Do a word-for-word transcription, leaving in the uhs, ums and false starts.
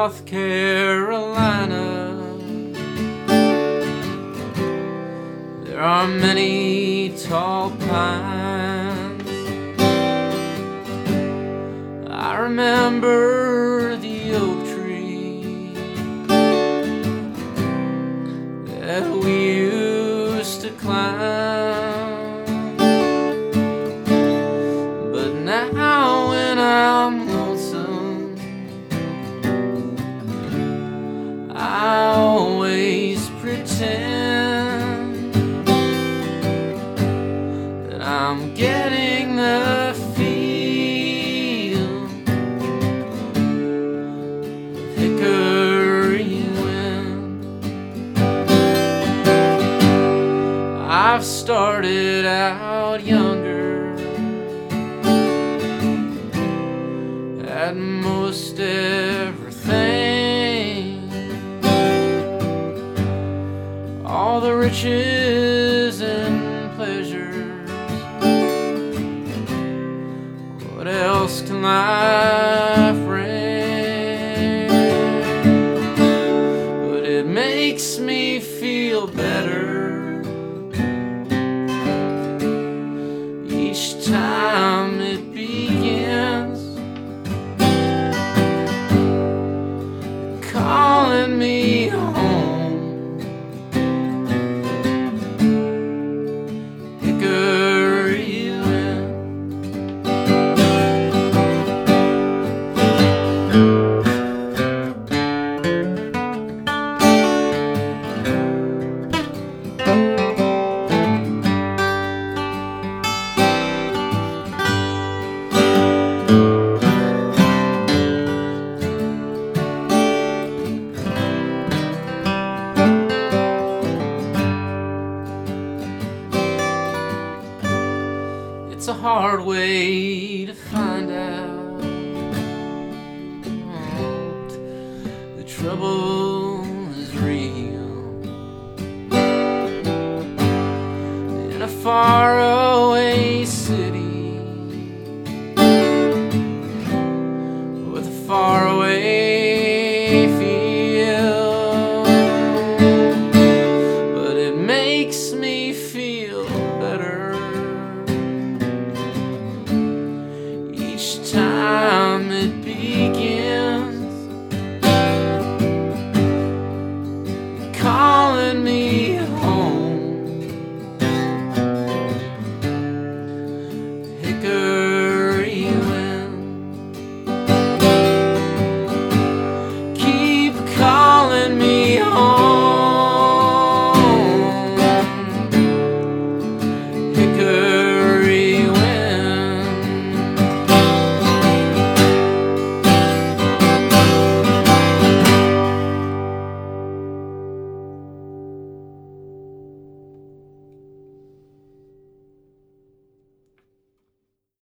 South Carolina, there are many tall pines. I remember the oak tree that we used to climb, but now when I'm lonesome, I always pretend that I'm getting the feel of hickory wind. I've started out younger at most everything, all the riches and pleasures. What else can life bring? But it makes me feel better each time it begins, calling me home. Hickory wind. It's a hard way to find out. The trouble is real in a faraway city with a faraway feel.